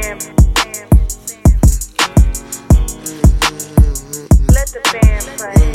band. Let the band play.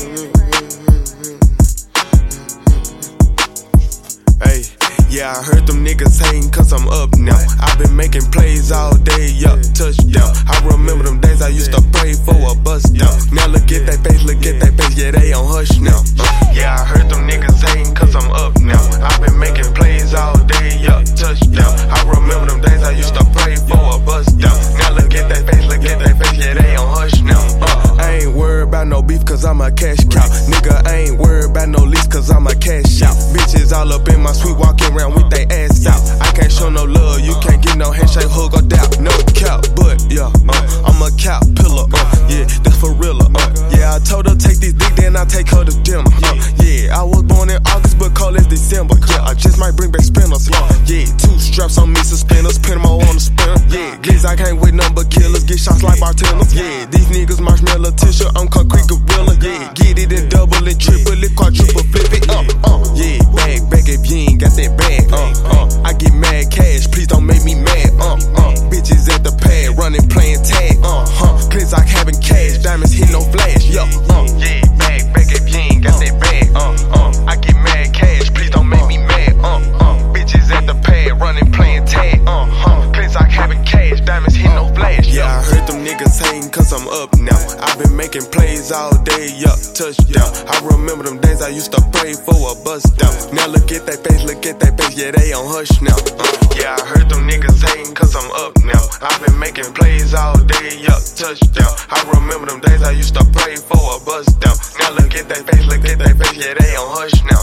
Hey, yeah, I heard them niggas hating cause I'm up now. I've been making plays all day, yup, touchdown. I remember them days I used to pray for a bust down. Now look at that face, yeah, they on hush now. Yeah, I heard them niggas hating cause I'm up now. I've been making plays all day, yup, touchdown. I remember them days I used to pray for a bust down. Now look at that face, yeah, they on hush now. I ain't worried about no beef cause I'm a cash cow. Nigga, I ain't worried about no lease cause I'm a cash out. Bitches all up in my suite walking around with they ass out. I can't show no love, you can't get no handshake, hug or doubt. No cap, but yeah, I'm a cap pillar, yeah, that's for real. Yeah, I told her take this dick, then I take her to dinner. Yeah, I was born in August, but cold as December. Yeah, I just might bring back spinners. Yeah, 2 straps on me, suspenders, pin them all on the spinner. Yeah, guess I can't wait none but killers, get shots like bartenders. Yeah, these niggas marshmallow tissue, I'm concrete gorilla. Yeah, get it in double and triple it, quadruple, flip it. Yeah, bag if you ain't got that bag. I get mad cash, please don't make me mad. Bitches at the pad, running, playing tag. Cause I having cash, diamonds hit no flash. Yeah, bag if you ain't got that bag. I get mad cash, please don't make me mad. Bitches at the pad, running, playing tag. Cause I having cash, diamonds hit no flash. Yeah, I heard them niggas hating cause I'm up now. I've been making plays all day, yup, touchdown. I remember them days I used to pray for a bust down. Now look at that face, yeah, they on hush now. Yeah, I heard them niggas hating cause I'm up now. I've been making plays all day, yup, touchdown. I remember them days I used to pray for a bust down. Now look at that face, yeah, they on hush now.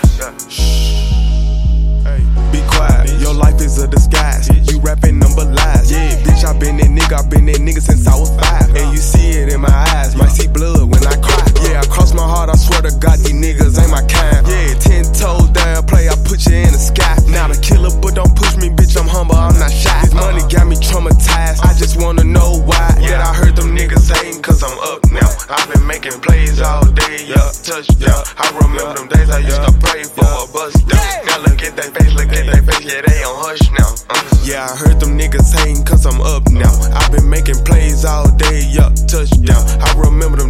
Be quiet, your life is a disguise. You rapping number lies. Yeah, bitch, I've been that nigga since I was 5. And you see it in my eyes, might see blood when I cry. Yeah, I cross my heart, I swear to God, these niggas ain't my kind. Yeah, 10 toes down, play, I put you in the sky. Not a killer, but don't push me, bitch, I'm humble, I'm not shy. This money got me traumatized, I just wanna know why. Yeah, I heard them niggas hating cause I'm up now. I've been making plays all day, yup, touchdown. I remember them days I used to pray for a bust down. Now look at that face, yeah, they on hush now. Yeah, I heard them niggas hating cause I'm up now. I've been making plays all day, yup, touchdown. I remember them